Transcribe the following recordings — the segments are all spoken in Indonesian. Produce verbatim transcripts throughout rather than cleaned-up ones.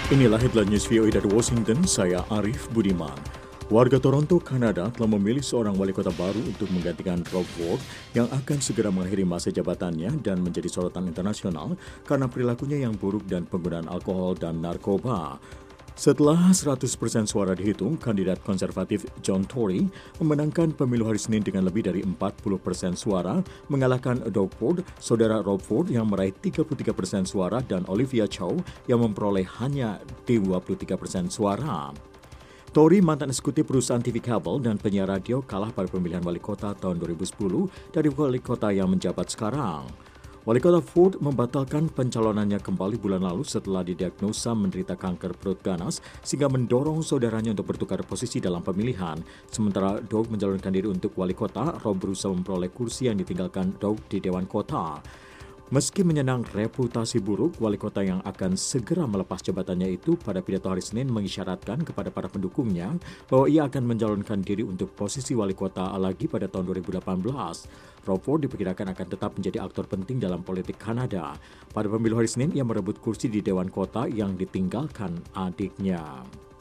Inilah headline news V O A dari Washington, saya Arif Budiman. Warga Toronto, Kanada telah memilih seorang wali kota baru untuk menggantikan Rob Ford yang akan segera mengakhiri masa jabatannya dan menjadi sorotan internasional karena perilakunya yang buruk dan penggunaan alkohol dan narkoba. Setelah seratus persen suara dihitung, kandidat konservatif John Tory memenangkan pemilu hari Senin dengan lebih dari empat puluh persen suara, mengalahkan Doug Ford, saudara Rob Ford yang meraih tiga puluh tiga persen suara dan Olivia Chow yang memperoleh hanya dua puluh tiga persen suara. Tory, mantan eksekutif perusahaan T V kabel dan penyiar radio, kalah pada pemilihan wali kota tahun dua ribu sepuluh dari wali kota yang menjabat sekarang. Wali kota Ford membatalkan pencalonannya kembali bulan lalu setelah didiagnosa menderita kanker perut ganas sehingga mendorong saudaranya untuk bertukar posisi dalam pemilihan. Sementara Doug mencalonkan diri untuk wali kota, Rob berusaha memperoleh kursi yang ditinggalkan Doug di Dewan Kota. Meski menyandang reputasi buruk, wali kota yang akan segera melepas jabatannya itu pada pidato hari Senin mengisyaratkan kepada para pendukungnya bahwa ia akan mencalonkan diri untuk posisi wali kota lagi pada tahun dua ribu delapan belas. Rob Ford diperkirakan akan tetap menjadi aktor penting dalam politik Kanada. Pada pemilu hari Senin, ia merebut kursi di Dewan Kota yang ditinggalkan adiknya.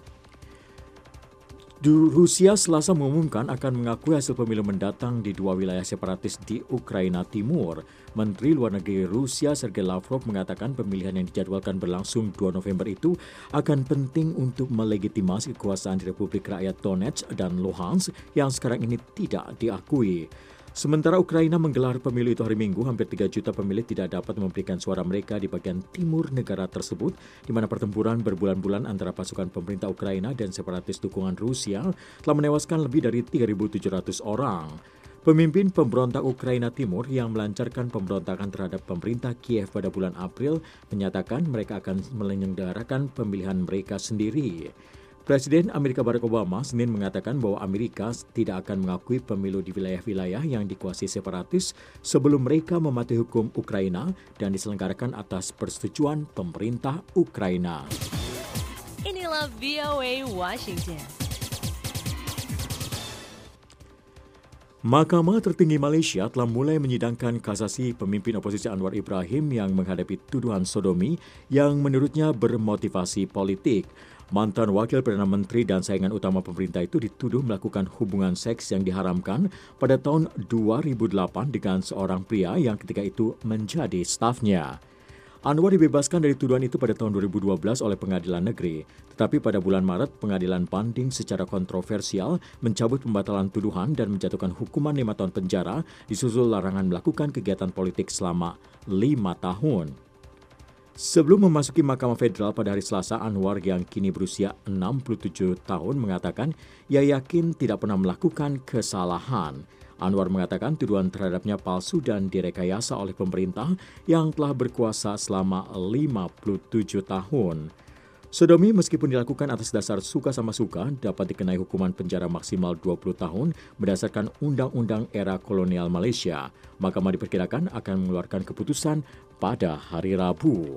Rusia Selasa mengumumkan akan mengakui hasil pemilu mendatang di dua wilayah separatis di Ukraina Timur. Menteri Luar Negeri Rusia Sergei Lavrov mengatakan pemilihan yang dijadwalkan berlangsung dua November itu akan penting untuk melegitimasi kekuasaan di Republik Rakyat Donetsk dan Luhansk yang sekarang ini tidak diakui. Sementara Ukraina menggelar pemilu itu hari Minggu, hampir tiga juta pemilih tidak dapat memberikan suara mereka di bagian timur negara tersebut, di mana pertempuran berbulan-bulan antara pasukan pemerintah Ukraina dan separatis dukungan Rusia telah menewaskan lebih dari tiga ribu tujuh ratus orang. Pemimpin pemberontak Ukraina Timur yang melancarkan pemberontakan terhadap pemerintah Kiev pada bulan April menyatakan mereka akan menyelenggarakan pemilihan mereka sendiri. Presiden Amerika Barack Obama Senin mengatakan bahwa Amerika tidak akan mengakui pemilu di wilayah-wilayah yang dikuasai separatis sebelum mereka mematuhi hukum Ukraina dan diselenggarakan atas persetujuan pemerintah Ukraina. Inilah V O A Washington. Mahkamah Tertinggi Malaysia telah mulai menyidangkan kasasi pemimpin oposisi Anwar Ibrahim yang menghadapi tuduhan sodomi yang menurutnya bermotivasi politik. Mantan Wakil Perdana Menteri dan saingan utama pemerintah itu dituduh melakukan hubungan seks yang diharamkan pada tahun dua ribu delapan dengan seorang pria yang ketika itu menjadi stafnya. Anwar dibebaskan dari tuduhan itu pada tahun dua ribu dua belas oleh pengadilan negeri. Tetapi pada bulan Maret, pengadilan banding secara kontroversial mencabut pembatalan tuduhan dan menjatuhkan hukuman lima tahun penjara disusul larangan melakukan kegiatan politik selama lima tahun. Sebelum memasuki Mahkamah Federal pada hari Selasa, Anwar yang kini berusia enam puluh tujuh tahun mengatakan ia yakin tidak pernah melakukan kesalahan. Anwar mengatakan tuduhan terhadapnya palsu dan direkayasa oleh pemerintah yang telah berkuasa selama lima puluh tujuh tahun. Sodomi meskipun dilakukan atas dasar suka sama suka dapat dikenai hukuman penjara maksimal dua puluh tahun berdasarkan Undang-Undang era kolonial Malaysia. Mahkamah diperkirakan akan mengeluarkan keputusan pada hari Rabu.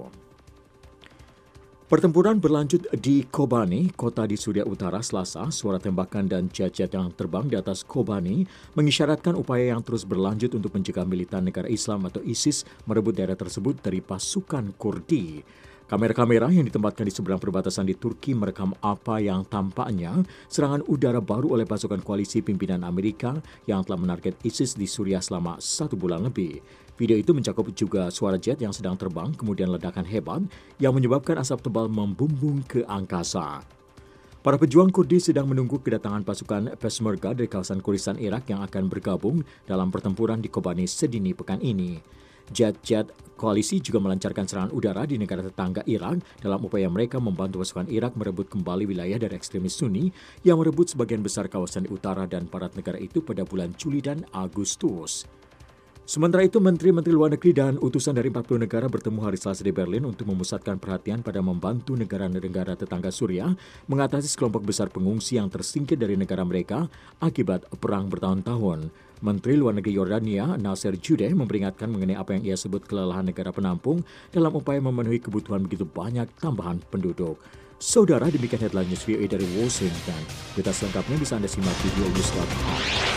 Pertempuran berlanjut di Kobani, kota di Suria Utara Selasa. Suara tembakan dan jet-jet yang terbang di atas Kobani mengisyaratkan upaya yang terus berlanjut untuk mencegah militan negara Islam atau ISIS merebut daerah tersebut dari pasukan Kurdi. Kamera-kamera yang ditempatkan di seberang perbatasan di Turki merekam apa yang tampaknya serangan udara baru oleh pasukan koalisi pimpinan Amerika yang telah menarget ISIS di Suriah selama satu bulan lebih. Video itu mencakup juga suara jet yang sedang terbang, kemudian ledakan hebat yang menyebabkan asap tebal membumbung ke angkasa. Para pejuang Kurdi sedang menunggu kedatangan pasukan Peshmerga dari kawasan Kurdistan Irak yang akan bergabung dalam pertempuran di Kobani sedini pekan ini. Jet-jet koalisi juga melancarkan serangan udara di negara tetangga Irak dalam upaya mereka membantu pasukan Irak merebut kembali wilayah dari ekstremis Sunni yang merebut sebagian besar kawasan di utara dan barat negara itu pada bulan Juli dan Agustus. Sementara itu, Menteri-Menteri Luar Negeri dan utusan dari empat puluh negara bertemu hari Selasa di Berlin untuk memusatkan perhatian pada membantu negara-negara tetangga Suriah mengatasi sekelompok besar pengungsi yang tersingkir dari negara mereka akibat perang bertahun-tahun. Menteri Luar Negeri Yordania, Nasser Judeh, memperingatkan mengenai apa yang ia sebut kelelahan negara penampung dalam upaya memenuhi kebutuhan begitu banyak tambahan penduduk. Saudara, demikian headline news V O A dari Washington. Berita selengkapnya bisa Anda simak di V O A News dot com.